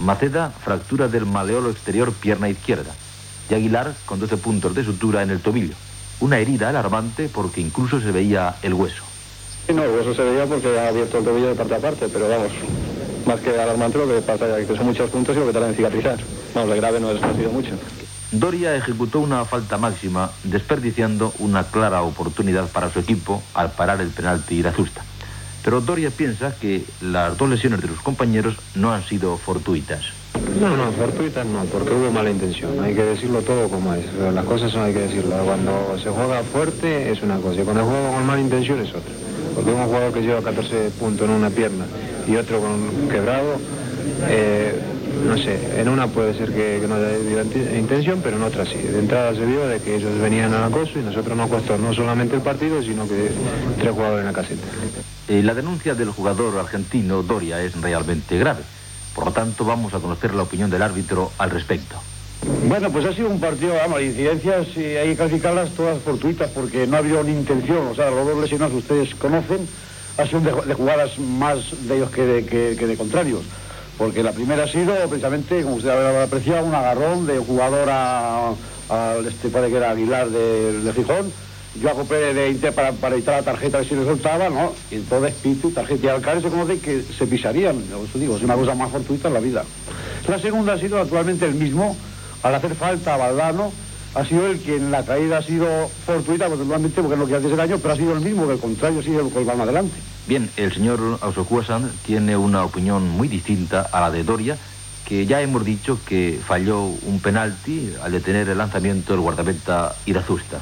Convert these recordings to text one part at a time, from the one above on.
Maceda, fractura del maleolo exterior pierna izquierda. Y Aguilar, con 12 puntos de sutura en el tobillo. Una herida alarmante porque incluso se veía el hueso. No, el hueso se veía porque ha abierto el tobillo de parte a parte, pero vamos, más que alarmante lo que pasa es que son muchos puntos y lo que tardan en cicatrizar. Vamos, de grave no ha sido mucho. Doria ejecutó una falta máxima, desperdiciando una clara oportunidad para su equipo al parar el penalti Irazusta. Pero Doria piensa que las dos lesiones de sus compañeros no han sido fortuitas. No, fortuitas no, porque hubo mala intención. Hay que decirlo todo como es. Las cosas no hay que decirlo. Cuando se juega fuerte es una cosa, y cuando juega con mala intención es otra. Porque un jugador que lleva 14 puntos en una pierna y otro con quebrado, no sé, en una puede ser que no haya intención, pero en otra sí. De entrada se vio de que ellos venían al acoso y nosotros nos costó no solamente el partido, sino que 3 jugadores en la caseta. La denuncia del jugador argentino Doria es realmente grave. Por lo tanto, vamos a conocer la opinión del árbitro al respecto. Bueno, pues ha sido un partido, vamos, incidencias hay que calificarlas todas fortuitas porque no ha habido ni intención. O sea, los dos lesionados ustedes conocen, ha sido de jugadas más de ellos que de contrarios. Porque la primera ha sido precisamente, como usted habrá apreciado, un agarrón de jugador parece que era Aguilar de Gijón. Yo acopé de Inter para evitar la tarjeta, a ver si le soltaba, ¿no? Y entonces Pitu, tarjeta y Alcaraz se conoce que se pisarían. Os digo, es una cosa más fortuita en la vida. La segunda ha sido naturalmente el mismo, al hacer falta a Valdano, ha sido el quien la caída ha sido fortuita, naturalmente, porque es lo que hace ese daño, pero ha sido el mismo, que el contrario ha sido el que va más adelante. Bien, el señor Ausokua-san tiene una opinión muy distinta a la de Doria, que ya hemos dicho que falló un penalti al detener el lanzamiento del guardameta Irazusta.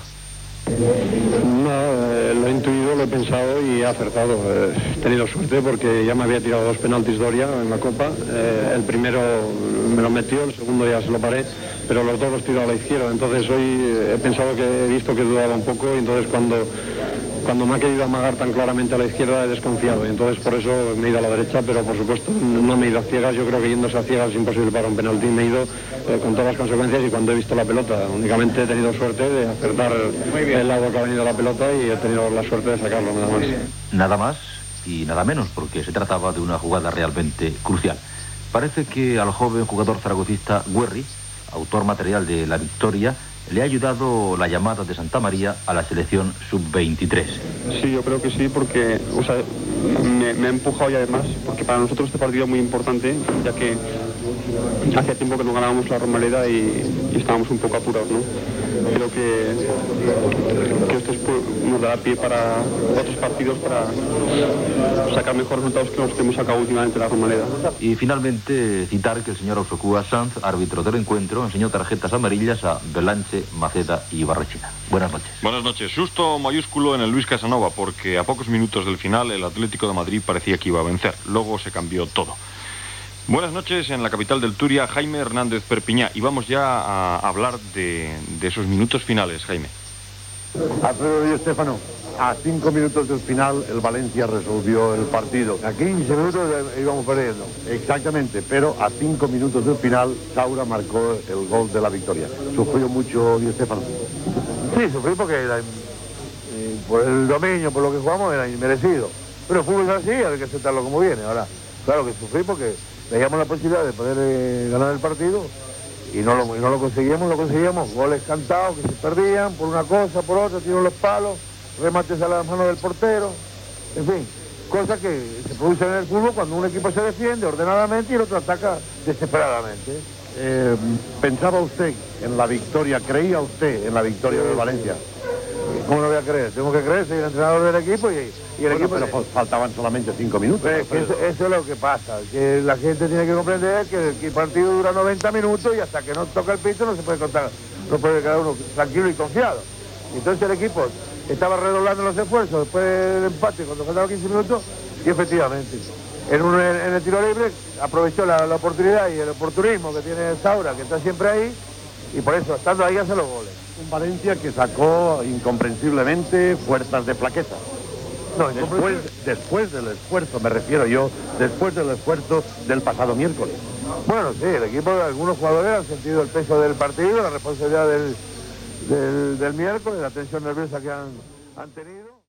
No, lo he intuido, lo he pensado y he acertado. He tenido suerte porque ya me había tirado 2 penaltis Doria en la Copa. El primero me lo metió, el segundo ya se lo paré, pero los dos los tiró a la izquierda. Entonces hoy he pensado que he visto que dudaba un poco y entonces cuando me ha querido amagar tan claramente a la izquierda he desconfiado y entonces por eso me he ido a la derecha, pero por supuesto no me he ido a ciegas. Yo creo que yéndose a ciegas es imposible para un penalti. Me he ido con todas las consecuencias y cuando he visto la pelota únicamente he tenido suerte de acertar el lado que ha venido la pelota y he tenido la suerte de sacarlo, nada más. Nada más y nada menos, porque se trataba de una jugada realmente crucial. Parece que al joven jugador zaragocista Guerri, autor material de la victoria, le ha ayudado la llamada de Santa María a la selección sub-23. Sí, yo creo que sí, porque me ha empujado y además, porque para nosotros este partido es muy importante, ya que hacía tiempo que no ganábamos la Romareda y estábamos un poco apurados, ¿no? Creo que esto nos dará pie para otros partidos para sacar mejores resultados que los que hemos sacado últimamente en la Romareda. Y finalmente citar que el señor Ausokua-san, árbitro del encuentro, enseñó tarjetas amarillas a Belanche, Maceda y Barrechina. Buenas noches. Buenas noches. Susto mayúsculo en el Luis Casanova porque a pocos minutos del final el Atlético de Madrid parecía que iba a vencer. Luego se cambió todo. Buenas noches en la capital del Turia, Jaime Hernández Perpiñá. Y vamos ya a hablar de esos minutos finales, Jaime. Alfredo Di Stéfano, a 5 minutos del final el Valencia resolvió el partido. A 15 minutos íbamos perdiendo, exactamente, pero a 5 minutos del final Saura marcó el gol de la victoria. ¿Sufrió mucho Di Stéfano? Sí, sufrí porque por el dominio, por lo que jugamos, era inmerecido. Pero el fútbol es así, hay que aceptarlo como viene. Ahora, claro que sufrí porque teníamos la posibilidad de poder ganar el partido y no lo conseguíamos, goles cantados que se perdían por una cosa, por otra, tiros los palos, remates a las manos del portero, en fin, cosas que se producen en el fútbol cuando un equipo se defiende ordenadamente y el otro ataca desesperadamente. ¿Pensaba usted en la victoria, creía usted en la victoria del Valencia? ¿Cómo no voy a creer? Tengo que creer, soy el entrenador del equipo y el equipo... Pero faltaban solamente 5 minutos. Eso es lo que pasa, que la gente tiene que comprender que el partido dura 90 minutos y hasta que no toca el pito no se puede contar, no puede quedar uno tranquilo y confiado. Entonces el equipo estaba redoblando los esfuerzos después del empate cuando faltaban 15 minutos y efectivamente en el tiro libre aprovechó la oportunidad y el oportunismo que tiene Saura, que está siempre ahí, y por eso estando ahí hace los goles. Un Valencia que sacó incomprensiblemente fuerzas de plaqueta. No, después del esfuerzo, me refiero yo, después del esfuerzo del pasado miércoles. Bueno, sí, el equipo, algunos jugadores han sentido el peso del partido, la responsabilidad del miércoles, la tensión nerviosa que han tenido.